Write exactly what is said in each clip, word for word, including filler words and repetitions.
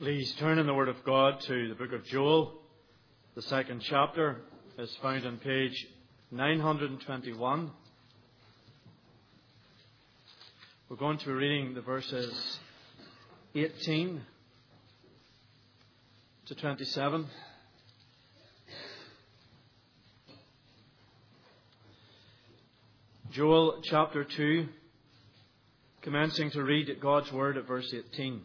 Please turn in the Word of God to the book of Joel. The second chapter is found on page nine hundred twenty-one. We're going to be reading the verses eighteen to twenty-seven. Joel chapter two, commencing to read God's Word at verse eighteen.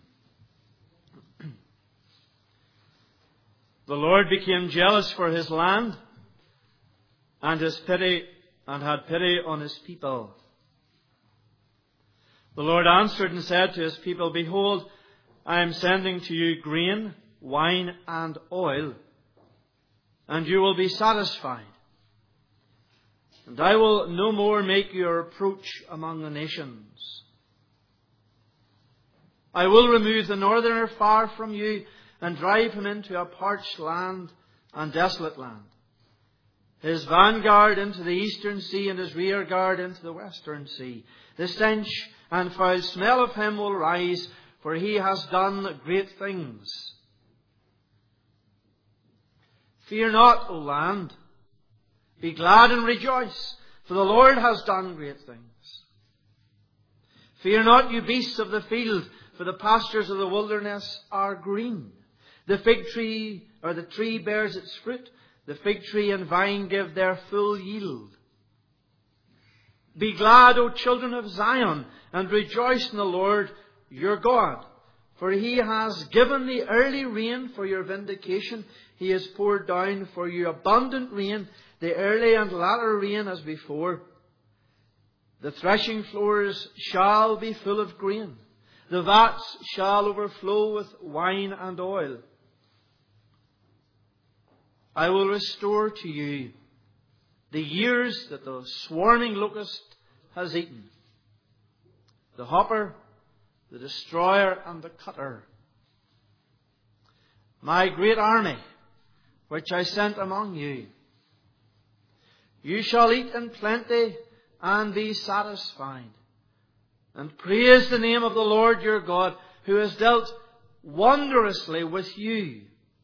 The Lord became jealous for his land and his pity and had pity on his people. The Lord answered and said to his people, Behold, I am sending to you grain, wine, and oil, and you will be satisfied. And I will no more make your reproach among the nations. I will remove the northerner far from you, and drive him into a parched land and desolate land, his vanguard into the eastern sea, and his rear guard into the western sea. The stench and foul smell of him will rise, for he has done great things. Fear not, O land. Be glad and rejoice, for the Lord has done great things. Fear not, you beasts of the field, for the pastures of the wilderness are green. The fig tree, or the tree bears its fruit. The fig tree and vine give their full yield. Be glad, O children of Zion, and rejoice in the Lord your God. For he has given the early rain for your vindication. He has poured down for you abundant rain, the early and latter rain as before. The threshing floors shall be full of grain. The vats shall overflow with wine and oil. I will restore to you the years that the swarming locust has eaten, the hopper, the destroyer, and the cutter. My great army, which I sent among you. You shall eat in plenty and be satisfied, and praise the name of the Lord your God, who has dealt wondrously with you.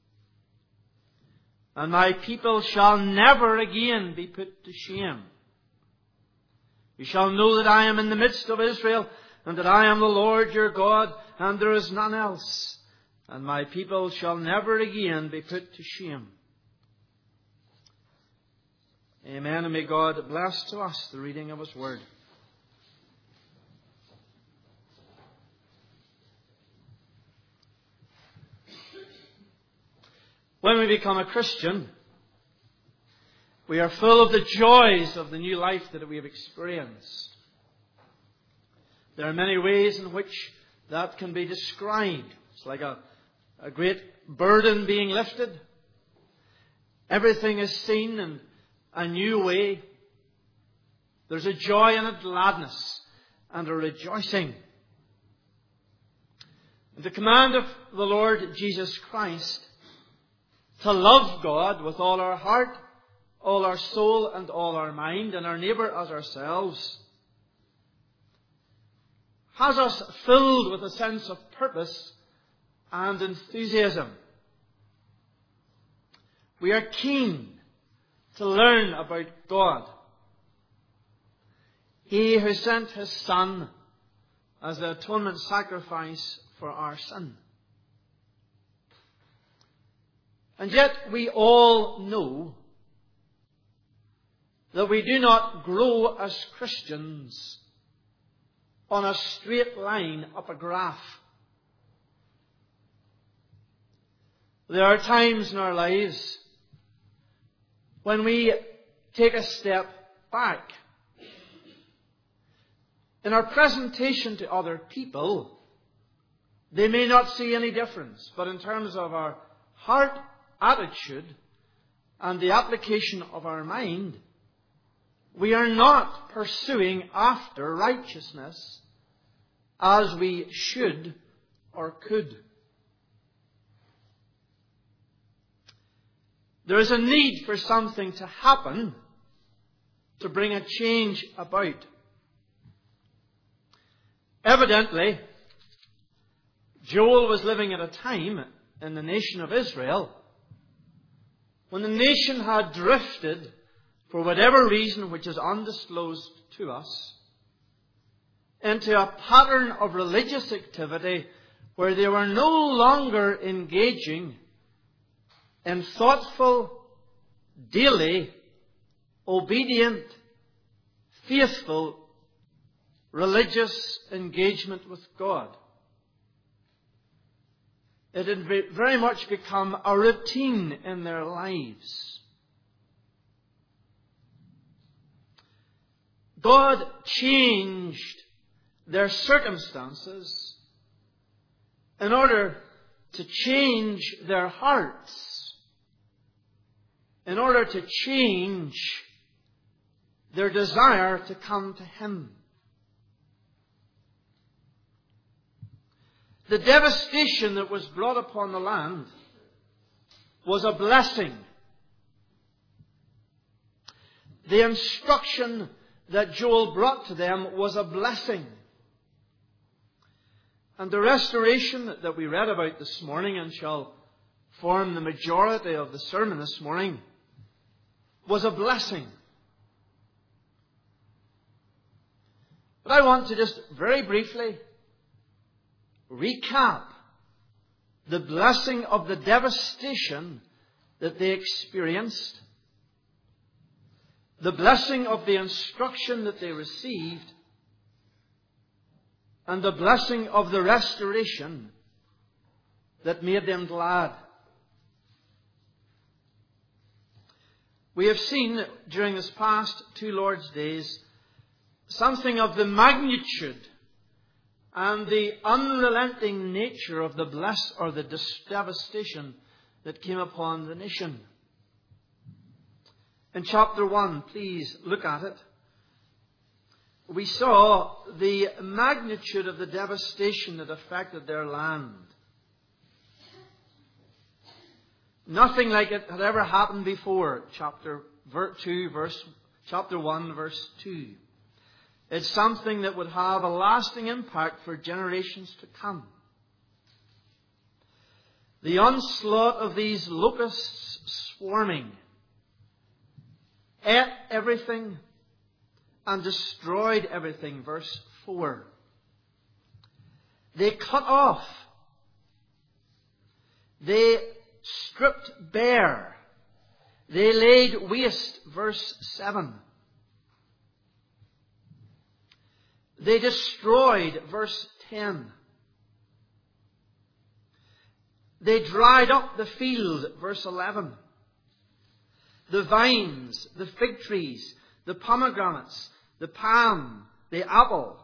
And my people shall never again be put to shame. You shall know that I am in the midst of Israel, and that I am the Lord your God, and there is none else. And my people shall never again be put to shame. Amen. And may God bless to us the reading of his word. When we become a Christian, we are full of the joys of the new life that we have experienced. There are many ways in which that can be described. It's like a, a great burden being lifted. Everything is seen in a new way. There's a joy and a gladness and a rejoicing. The command of the Lord Jesus Christ to love God with all our heart, all our soul, and all our mind, and our neighbour as ourselves, has us filled with a sense of purpose and enthusiasm. We are keen to learn about God. He who sent his Son as the atonement sacrifice for our sin. And yet we all know that we do not grow as Christians on a straight line up a graph. There are times in our lives when we take a step back. In our presentation to other people, they may not see any difference, but in terms of our heart attitude and the application of our mind, we are not pursuing after righteousness as we should or could. There is a need for something to happen to bring a change about. Evidently, Joel was living at a time in the nation of Israel when the nation had drifted, for whatever reason which is undisclosed to us, into a pattern of religious activity where they were no longer engaging in thoughtful, daily, obedient, faithful, religious engagement with God. It had very much become a routine in their lives. God changed their circumstances in order to change their hearts, in order to change their desire to come to Him. The devastation that was brought upon the land was a blessing. The instruction that Joel brought to them was a blessing. And the restoration that we read about this morning and shall form the majority of the sermon this morning was a blessing. But I want to just very briefly recap the blessing of the devastation that they experienced, the blessing of the instruction that they received, and the blessing of the restoration that made them glad. We have seen during this past two Lord's Days something of the magnitude and the unrelenting nature of the bless or the devastation that came upon the nation. In chapter one, please look at it. We saw the magnitude of the devastation that affected their land. Nothing like it had ever happened before. Chapter two, verse chapter one, verse two. It's something that would have a lasting impact for generations to come. The onslaught of these locusts swarming ate everything and destroyed everything. Verse four. They cut off. They stripped bare. They laid waste. Verse seven. They destroyed. Verse ten. They dried up the field. Verse eleven. The vines, the fig trees, the pomegranates, the palm, the apple,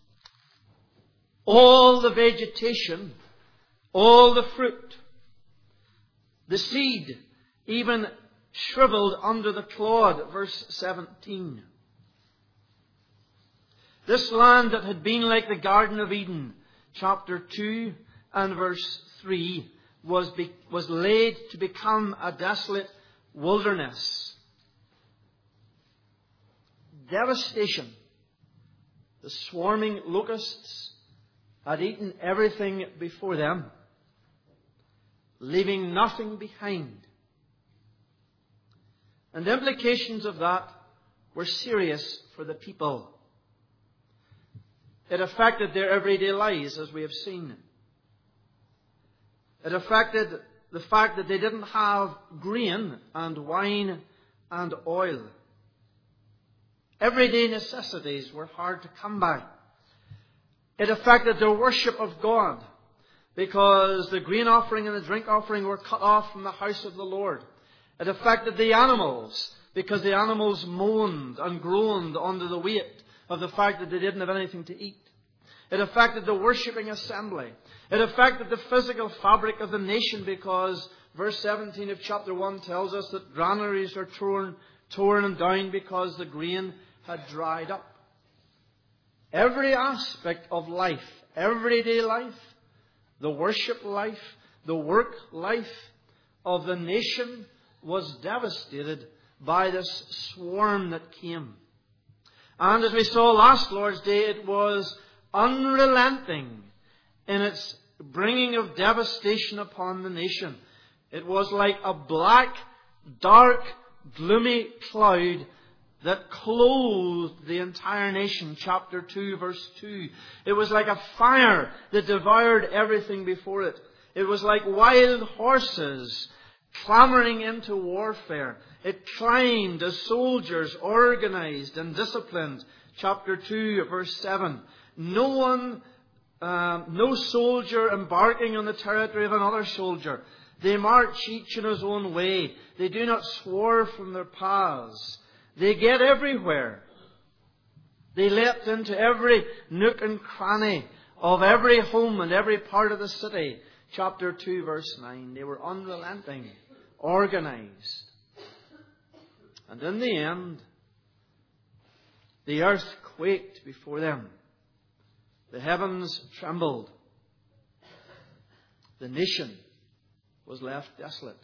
all the vegetation, all the fruit, the seed, even shriveled under the clod. Verse seventeen. This land that had been like the Garden of Eden, chapter two and verse three, was, be, was laid to become a desolate wilderness. Devastation. The swarming locusts had eaten everything before them, leaving nothing behind. And the implications of that were serious for the people. It affected their everyday lives, as we have seen. It affected the fact that they didn't have grain and wine and oil. Everyday necessities were hard to come by. It affected their worship of God, because the grain offering and the drink offering were cut off from the house of the Lord. It affected the animals, because the animals moaned and groaned under the weight of the fact that they didn't have anything to eat. It affected the worshipping assembly. It affected the physical fabric of the nation, because verse seventeen of chapter one tells us that granaries are torn, torn down because the grain had dried up. Every aspect of life, everyday life, the worship life, the work life of the nation was devastated by this swarm that came. And as we saw last Lord's Day, it was unrelenting in its bringing of devastation upon the nation. It was like a black, dark, gloomy cloud that clothed the entire nation. Chapter two, verse two. It was like a fire that devoured everything before it. It was like wild horses clambering into warfare. It climbed as soldiers, organized and disciplined. Chapter two, verse seven. No one, um, no soldier embarking on the territory of another soldier. They march each in his own way. They do not swerve from their paths. They get everywhere. They leapt into every nook and cranny of every home and every part of the city. Chapter two, verse nine. They were unrelenting, organized. And in the end, the earth quaked before them. The heavens trembled. The nation was left desolate.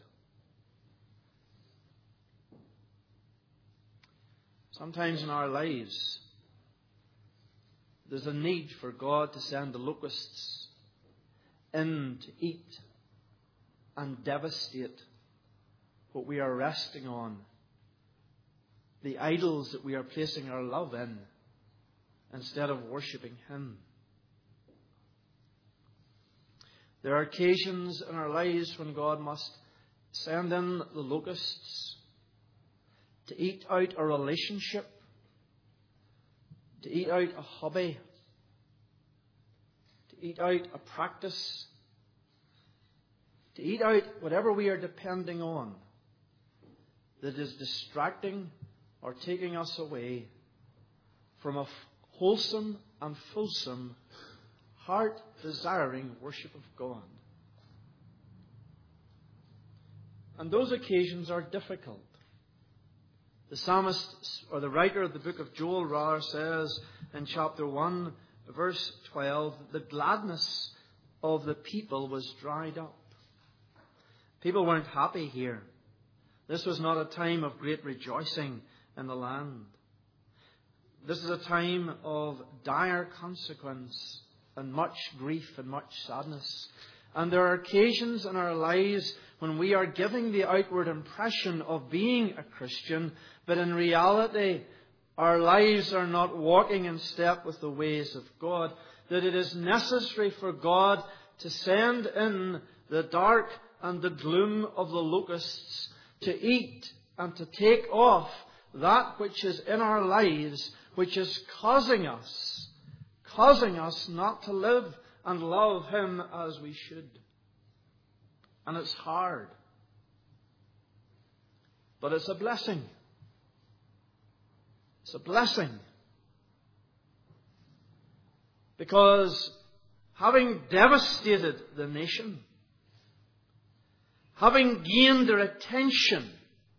Sometimes in our lives, there's a need for God to send the locusts in to eat and devastate what we are resting on, the idols that we are placing our love in, instead of worshipping Him. There are occasions in our lives when God must send in the locusts to eat out a relationship, to eat out a hobby, to eat out a practice, to eat out whatever we are depending on that is distracting or taking us away from a wholesome and fulsome, heart-desiring worship of God. And those occasions are difficult. The psalmist, or the writer of the book of Joel, rather, says in chapter one, verse twelve, the gladness of the people was dried up. People weren't happy here. This was not a time of great rejoicing in the land. This is a time of dire consequence and much grief and much sadness. And there are occasions in our lives when we are giving the outward impression of being a Christian, but in reality our lives are not walking in step with the ways of God, that it is necessary for God to send in the dark and the gloom of the locusts to eat and to take off that which is in our lives, which is causing us, causing us not to live and love Him as we should. And it's hard. But it's a blessing. It's a blessing. Because having devastated the nation, having gained their attention,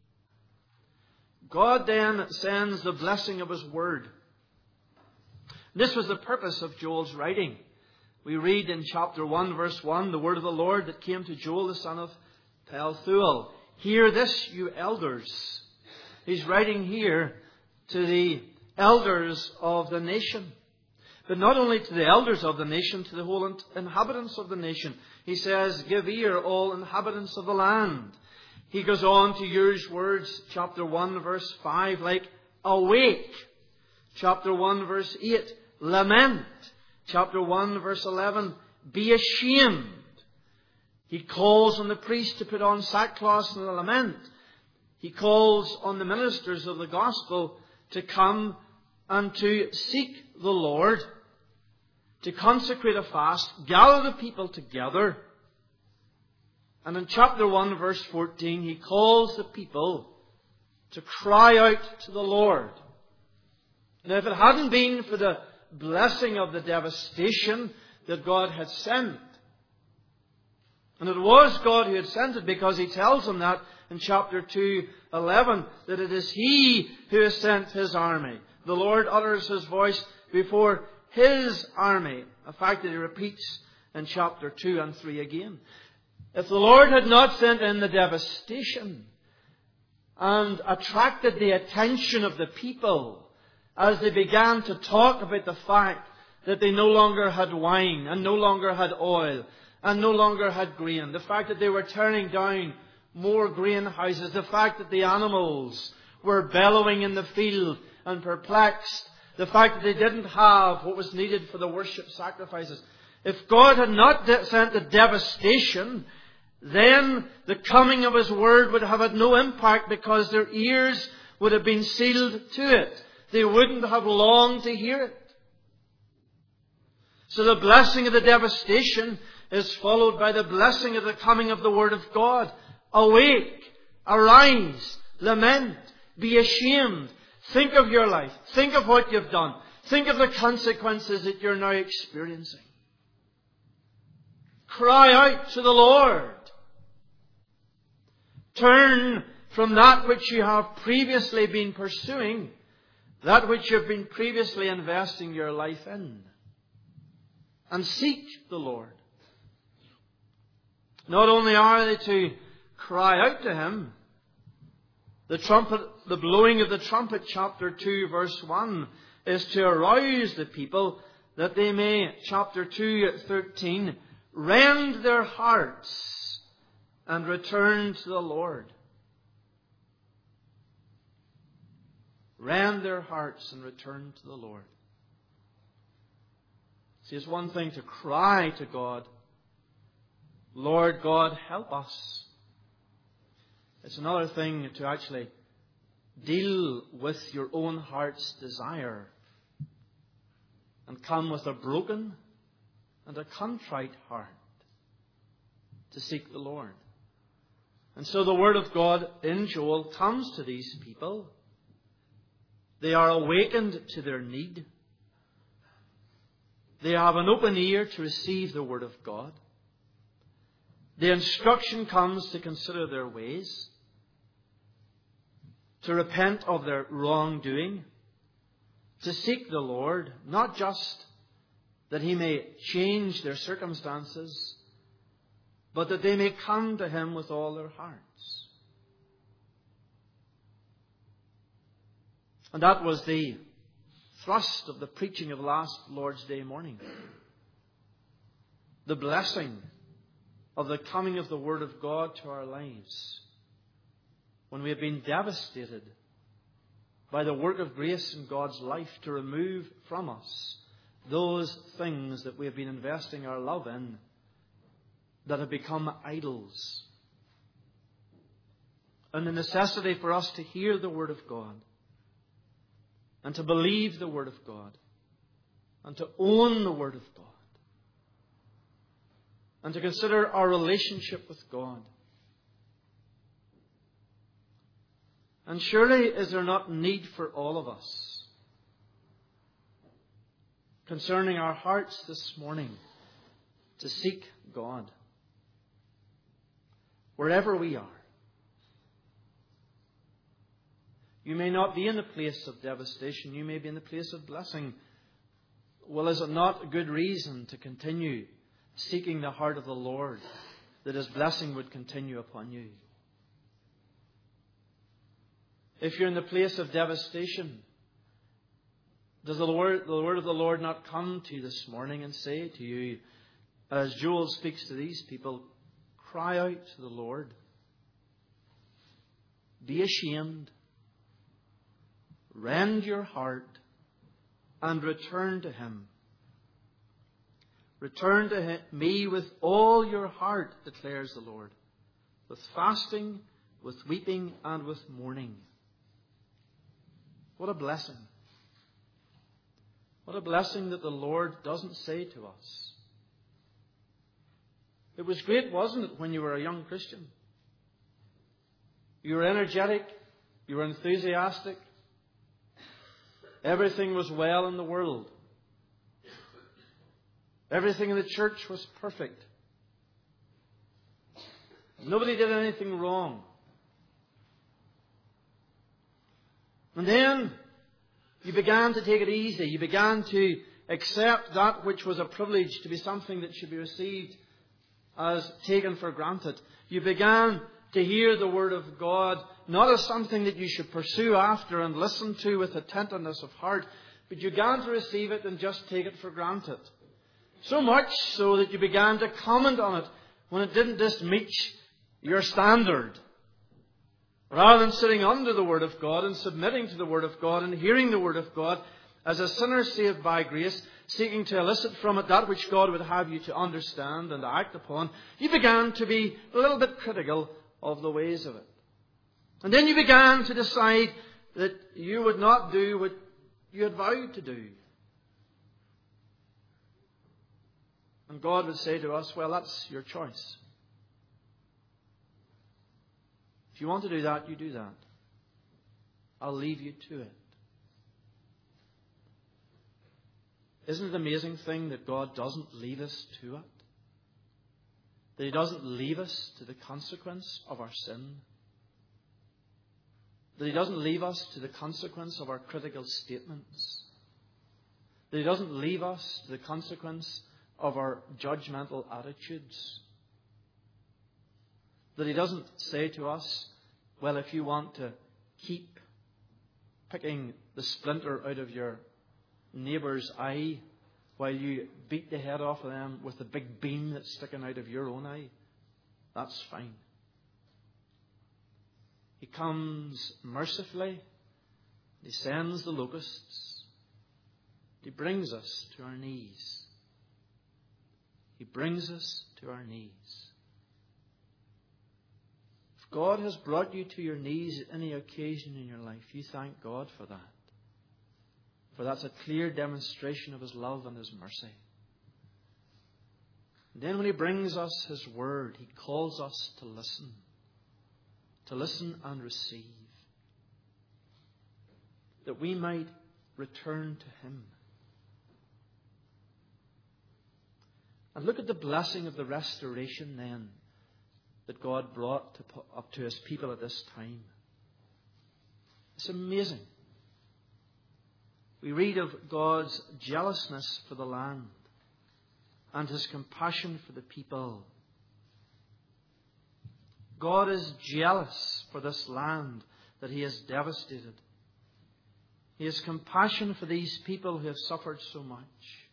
God then sends the blessing of His Word. This was the purpose of Joel's writing. We read in chapter one, verse one, the word of the Lord that came to Joel, the son of Pethuel. Hear this, you elders. He's writing here to the elders of the nation. But not only to the elders of the nation, to the whole inhabitants of the nation. He says, give ear, all inhabitants of the land. He goes on to use words, chapter one, verse five, like awake. Chapter one, verse eight, lament. Chapter one, verse eleven, be ashamed. He calls on the priest to put on sackcloth and lament. He calls on the ministers of the gospel to come and to seek the Lord, to consecrate a fast, gather the people together. And in chapter one, verse fourteen, he calls the people to cry out to the Lord. Now, if it hadn't been for the blessing of the devastation that God had sent, and it was God who had sent it, because He tells them that in chapter two, eleven, that it is He who has sent His army. The Lord utters His voice before His army, a fact that He repeats in chapter two and three again. If the Lord had not sent in the devastation and attracted the attention of the people as they began to talk about the fact that they no longer had wine and no longer had oil, and no longer had grain, the fact that they were tearing down more grain houses, the fact that the animals were bellowing in the field and perplexed, the fact that they didn't have what was needed for the worship sacrifices. If God had not de- sent the devastation, then the coming of His Word would have had no impact, because their ears would have been sealed to it. They wouldn't have longed to hear it. So the blessing of the devastation is followed by the blessing of the coming of the Word of God. Awake, arise, lament, be ashamed. Think of your life. Think of what you've done. Think of the consequences that you're now experiencing. Cry out to the Lord. Turn from that which you have previously been pursuing, that which you've been previously investing your life in, and seek the Lord. Not only are they to cry out to Him, the trumpet, the blowing of the trumpet, chapter two, verse one, is to arouse the people that they may, chapter two, thirteen, rend their hearts and return to the Lord. Rend their hearts and return to the Lord. See, it's one thing to cry to God, Lord God, help us. It's another thing to actually deal with your own heart's desire and come with a broken and a contrite heart to seek the Lord. And so the Word of God in Joel comes to these people. They are awakened to their need. They have an open ear to receive the Word of God. The instruction comes to consider their ways, to repent of their wrongdoing, to seek the Lord, not just that He may change their circumstances, but that they may come to Him with all their hearts. And that was the thrust of the preaching of last Lord's Day morning. The blessing of the coming of the Word of God to our lives, when we have been devastated by the work of grace in God's life to remove from us those things that we have been investing our love in that have become idols. And the necessity for us to hear the Word of God and to believe the Word of God and to own the Word of God and to consider our relationship with God. And surely is there not need for all of us, concerning our hearts this morning, to seek God wherever we are? You may not be in the place of devastation. You may be in the place of blessing. Well, is it not a good reason to continue seeking the heart of the Lord, that His blessing would continue upon you? If you're in the place of devastation, does the word, the word of the Lord not come to you this morning and say to you, as Joel speaks to these people, cry out to the Lord. Be ashamed. Rend your heart and return to Him. Return to him, me with all your heart, declares the Lord, with fasting, with weeping, and with mourning. What a blessing. What a blessing that the Lord doesn't say to us. It was great, wasn't it, when you were a young Christian? You were energetic. You were enthusiastic. Everything was well in the world. Everything in the church was perfect. Nobody did anything wrong. And then you began to take it easy. You began to accept that which was a privilege to be something that should be received as taken for granted. You began to hear the Word of God not as something that you should pursue after and listen to with attentiveness of heart, but you began to receive it and just take it for granted. So much so that you began to comment on it when it didn't just meet your standard. Rather than sitting under the Word of God and submitting to the Word of God and hearing the Word of God as a sinner saved by grace, seeking to elicit from it that which God would have you to understand and to act upon, you began to be a little bit critical of the ways of it. And then you began to decide that you would not do what you had vowed to do. And God would say to us, well, that's your choice. If you want to do that, you do that. I'll leave you to it. Isn't it an amazing thing that God doesn't leave us to it? That He doesn't leave us to the consequence of our sin? That He doesn't leave us to the consequence of our critical statements? That He doesn't leave us to the consequence of our judgmental attitudes? That He doesn't say to us, well, if you want to keep picking the splinter out of your neighbour's eye while you beat the head off of them with the big beam that's sticking out of your own eye, that's fine. He comes mercifully. He sends the locusts. He brings us to our knees. He brings us to our knees. If God has brought you to your knees at any occasion in your life, you thank God for that. For that's a clear demonstration of His love and His mercy. And then when He brings us His Word, He calls us to listen. To listen and receive. That we might return to Him. And look at the blessing of the restoration then that God brought to, up to His people at this time. It's amazing. We read of God's jealousness for the land and His compassion for the people. God is jealous for this land that He has devastated. He has compassion for these people who have suffered so much.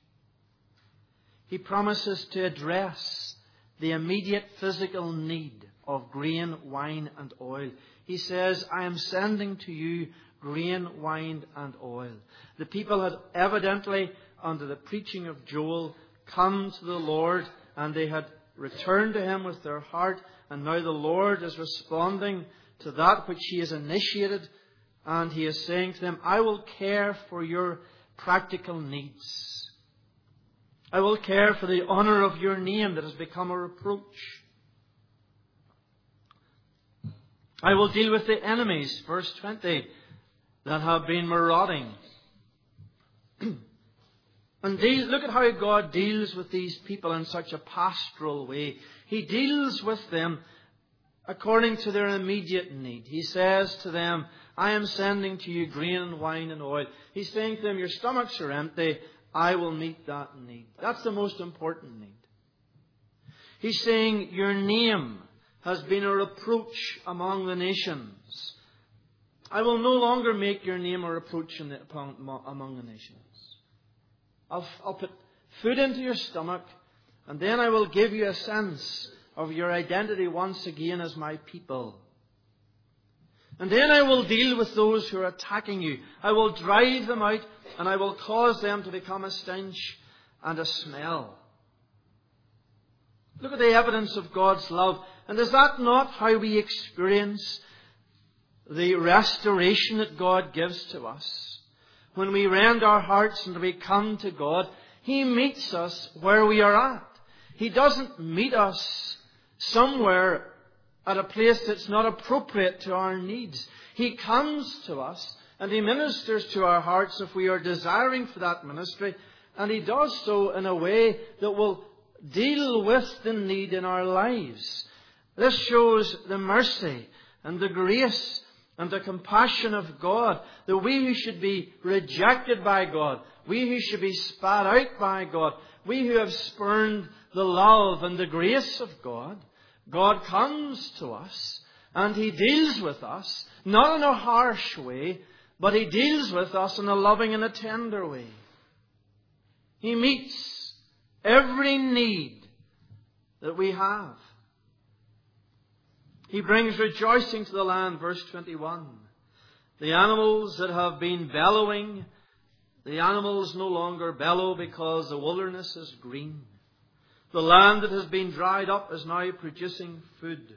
He promises to address the immediate physical need of grain, wine and oil. He says, I am sending to you grain, wine and oil. The people had evidently, under the preaching of Joel, come to the Lord and they had returned to Him with their heart. And now the Lord is responding to that which He has initiated. And He is saying to them, I will care for your practical needs. I will care for the honour of your name that has become a reproach. I will deal with the enemies, verse twenty, that have been marauding. And deal, look at how God deals with these people in such a pastoral way. He deals with them according to their immediate need. He says to them, I am sending to you grain, wine and oil. He's saying to them, your stomachs are empty. I will meet that need. That's the most important need. He's saying your name has been a reproach among the nations. I will no longer make your name a reproach in the, among the nations. I'll, I'll put food into your stomach, and then I will give you a sense of your identity once again as my people. And then I will deal with those who are attacking you. I will drive them out, and I will cause them to become a stench and a smell. Look at the evidence of God's love. And is that not how we experience the restoration that God gives to us? When we rend our hearts and we come to God, He meets us where we are at. He doesn't meet us somewhere at a place that's not appropriate to our needs. He comes to us and He ministers to our hearts if we are desiring for that ministry. And He does so in a way that will deal with the need in our lives. This shows the mercy and the grace and the compassion of God, that we who should be rejected by God, we who should be spat out by God, we who have spurned the love and the grace of God, God comes to us and He deals with us, not in a harsh way, but He deals with us in a loving and a tender way. He meets every need that we have. He brings rejoicing to the land, verse twenty-one. The animals that have been bellowing, the animals no longer bellow because the wilderness is green. The land that has been dried up is now producing food.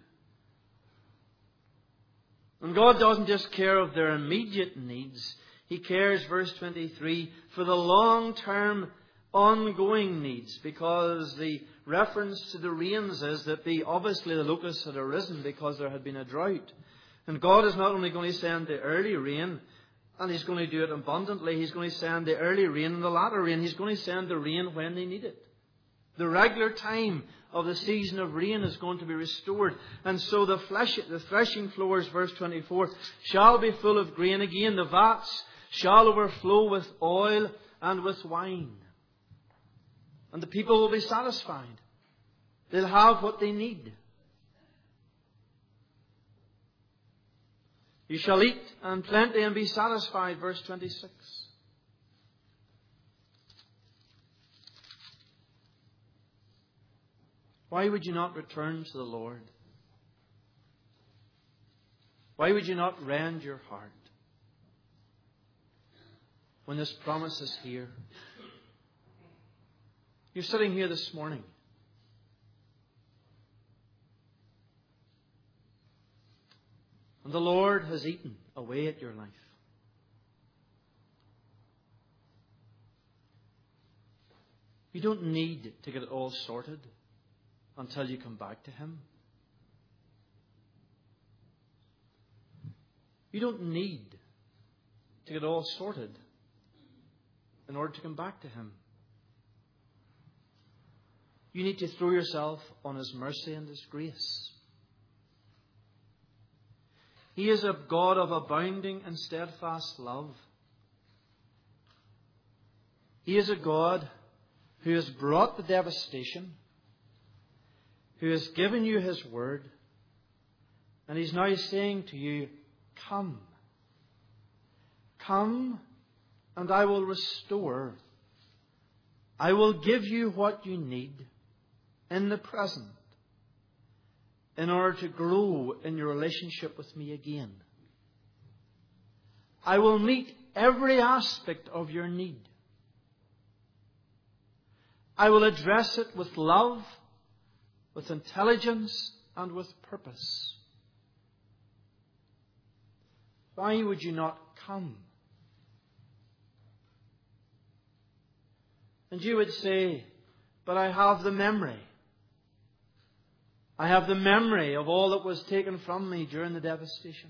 And God doesn't just care of their immediate needs. He cares, verse twenty-three, for the long-term, ongoing needs, because the reference to the rains is that the obviously the locusts had arisen because there had been a drought. And God is not only going to send the early rain, and He's going to do it abundantly, He's going to send the early rain and the latter rain. He's going to send the rain when they need it. The regular time of the season of rain is going to be restored. And so the, flesh, the threshing floors, verse twenty-four, shall be full of grain again. The vats shall overflow with oil and with wine. And the people will be satisfied. They'll have what they need. You shall eat and plenty and be satisfied, verse twenty-six. Why would you not return to the Lord? Why would you not rend your heart when this promise is here? You're sitting here this morning. And the Lord has eaten away at your life. You don't need to get it all sorted until you come back to Him. You don't need to get it all sorted in order to come back to Him. You need to throw yourself on His mercy and His grace. He is a God of abounding and steadfast love. He is a God who has brought the devastation, who has given you His word, and He's now saying to you, come. Come, and I will restore. I will give you what you need in the present in order to grow in your relationship with me again. I will meet every aspect of your need. I will address it with love, with intelligence, and with purpose. Why would you not come? And you would say, but I have the memory. I have the memory of all that was taken from me during the devastation.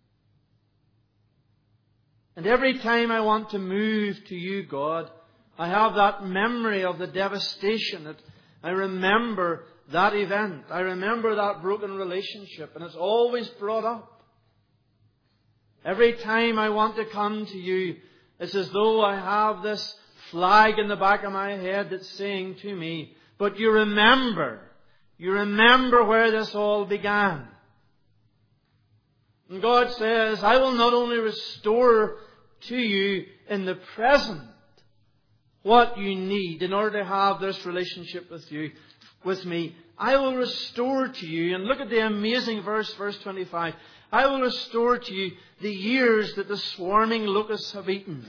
And every time I want to move to you, God, I have that memory of the devastation. That I remember that event. I remember that broken relationship. And it's always brought up. Every time I want to come to you, it's as though I have this flag in the back of my head that's saying to me, but you remember, you remember where this all began. And God says, I will not only restore to you in the present what you need in order to have this relationship with you, with me, I will restore to you, and look at the amazing verse, verse twenty-five, I will restore to you the years that the swarming locusts have eaten.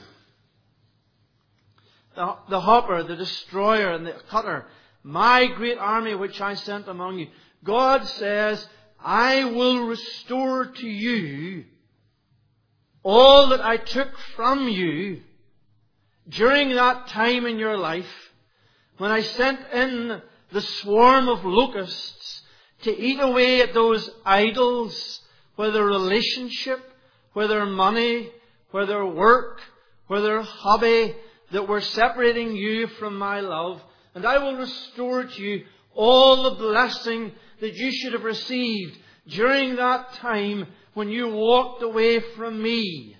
The, the hopper, the destroyer, and the cutter, my great army which I sent among you. God says, I will restore to you all that I took from you during that time in your life when I sent in the swarm of locusts to eat away at those idols, whether relationship, whether money, whether work, whether hobby, that were separating you from my love. And I will restore to you all the blessing that you should have received during that time when you walked away from me.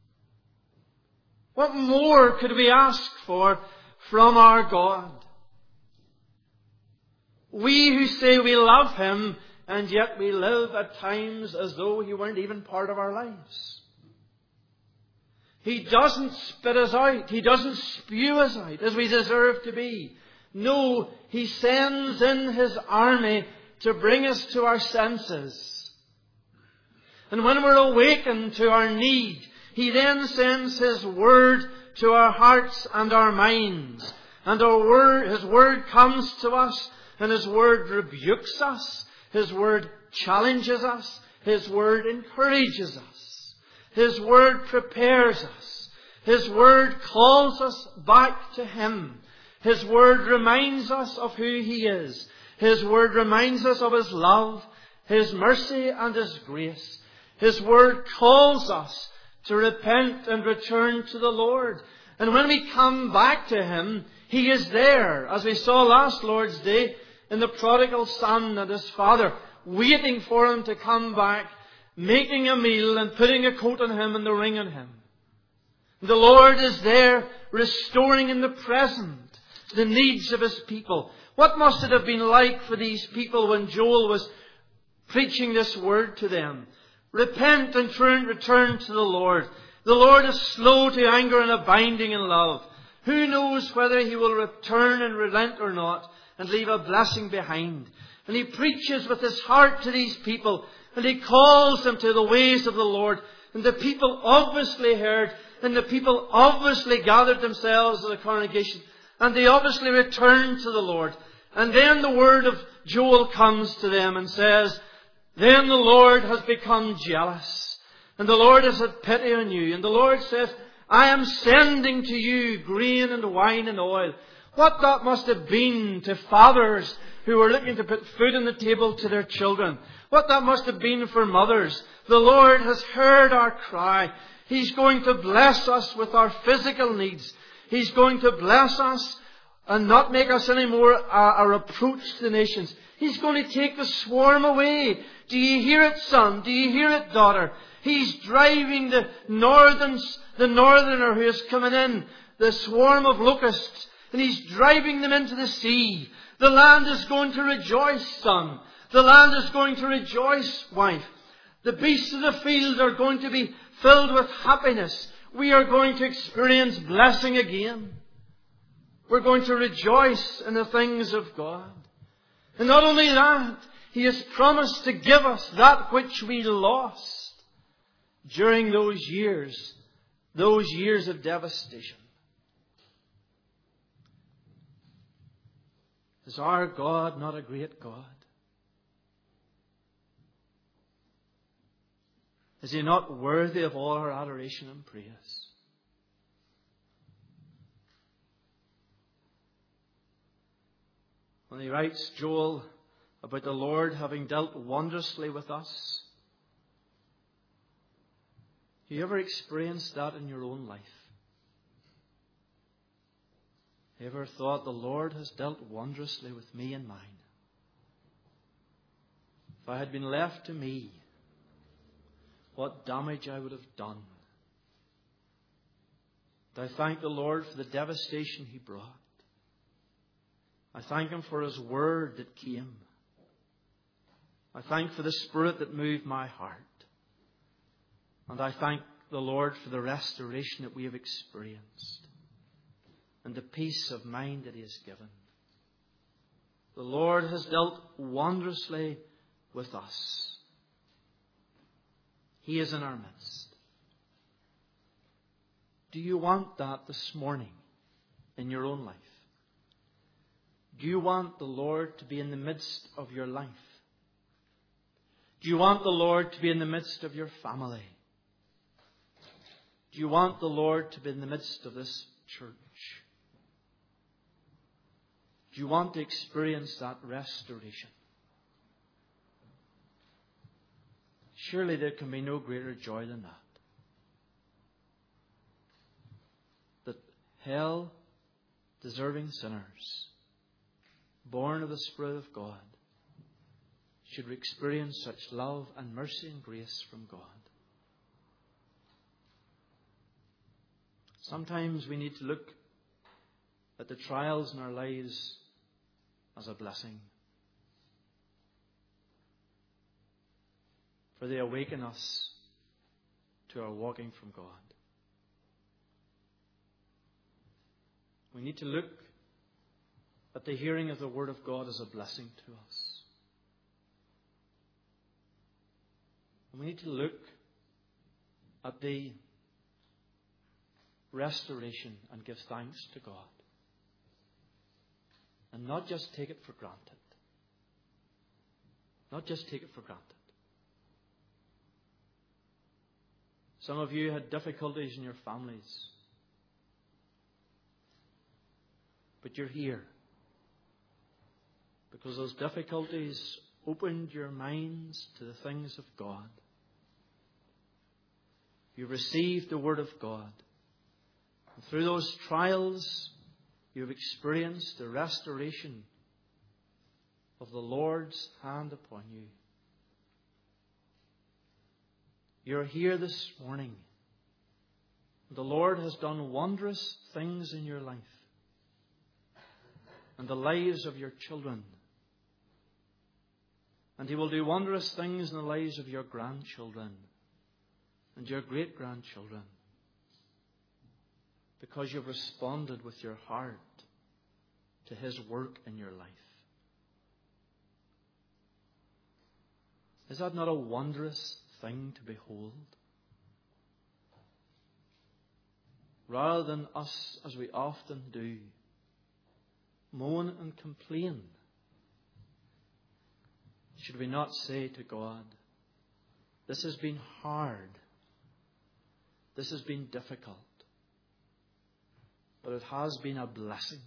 What more could we ask for from our God? We who say we love Him, and yet we live at times as though He weren't even part of our lives. He doesn't spit us out. He doesn't spew us out as we deserve to be. No, He sends in His army to bring us to our senses. And when we're awakened to our need, He then sends His Word to our hearts and our minds. And our word, His Word comes to us, and His Word rebukes us. His Word challenges us. His Word encourages us. His Word prepares us. His Word calls us back to Him. His Word reminds us of who He is. His Word reminds us of His love, His mercy and His grace. His Word calls us to repent and return to the Lord. And when we come back to Him, He is there, as we saw last Lord's Day, in the prodigal son and his father, waiting for him to come back, making a meal and putting a coat on him and the ring on him. The Lord is there, restoring in the present the needs of His people. What must it have been like for these people when Joel was preaching this word to them? Repent and turn, return to the Lord. The Lord is slow to anger and abounding in love. Who knows whether He will return and relent or not and leave a blessing behind? And He preaches with His heart to these people, and He calls them to the ways of the Lord. And the people obviously heard, and the people obviously gathered themselves as a congregation, and they obviously returned to the Lord. And then the word of Joel comes to them and says, then the Lord has become jealous, and the Lord has had pity on you. And the Lord says, I am sending to you grain and wine and oil. What that must have been to fathers who were looking to put food on the table to their children. What that must have been for mothers. The Lord has heard our cry. He's going to bless us with our physical needs. He's going to bless us and not make us any more a, a reproach to the nations. He's going to take the swarm away. Do you hear it, son? Do you hear it, daughter? He's driving the northern, the northerner who is coming in, the swarm of locusts, and He's driving them into the sea. The land is going to rejoice, son. The land is going to rejoice, wife. The beasts of the field are going to be filled with happiness. We are going to experience blessing again. We're going to rejoice in the things of God. And not only that, He has promised to give us that which we lost during those years, those years of devastation. Is our God not a great God? Is He not worthy of all our adoration and praise? When he writes, Joel, about the Lord having dealt wondrously with us, have you ever experienced that in your own life? Have you ever thought, the Lord has dealt wondrously with me and mine? If I had been left to me, what damage I would have done. I thank the Lord for the devastation He brought. I thank Him for His word that came. I thank for the Spirit that moved my heart. And I thank the Lord for the restoration that we have experienced and the peace of mind that He has given. The Lord has dealt wondrously with us. He is in our midst. Do you want that this morning in your own life? Do you want the Lord to be in the midst of your life? Do you want the Lord to be in the midst of your family? Do you want the Lord to be in the midst of this church? Do you want to experience that restoration? Surely there can be no greater joy than that. That hell-deserving sinners, born of the Spirit of God, should experience such love and mercy and grace from God. Sometimes we need to look at the trials in our lives as a blessing, for they awaken us to our walking from God. We need to look that the hearing of the Word of God is a blessing to us. And we need to look at the restoration and give thanks to God. And not just take it for granted. Not just take it for granted. Some of you had difficulties in your families. But you're here because those difficulties opened your minds to the things of God. You received the Word of God. And through those trials, you've experienced the restoration of the Lord's hand upon you. You're here this morning. The Lord has done wondrous things in your life and the lives of your children. And He will do wondrous things in the lives of your grandchildren and your great-grandchildren, because you've responded with your heart to His work in your life. Is that not a wondrous thing to behold? Rather than us, as we often do, moan and complain, should we not say to God, this has been hard, this has been difficult, but it has been a blessing.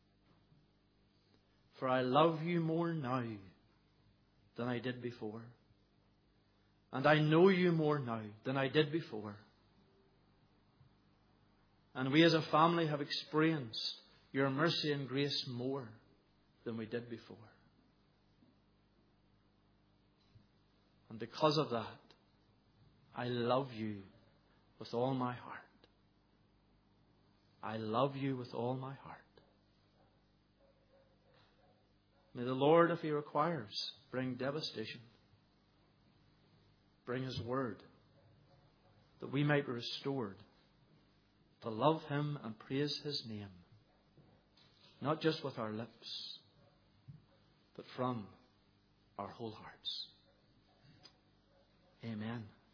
For I love you more now than I did before. And I know you more now than I did before. And we as a family have experienced your mercy and grace more than we did before. And because of that, I love you with all my heart. I love you with all my heart. May the Lord, if He requires, bring devastation. Bring His Word, that we might be restored to love Him and praise His name, not just with our lips, but from our whole hearts. Amen.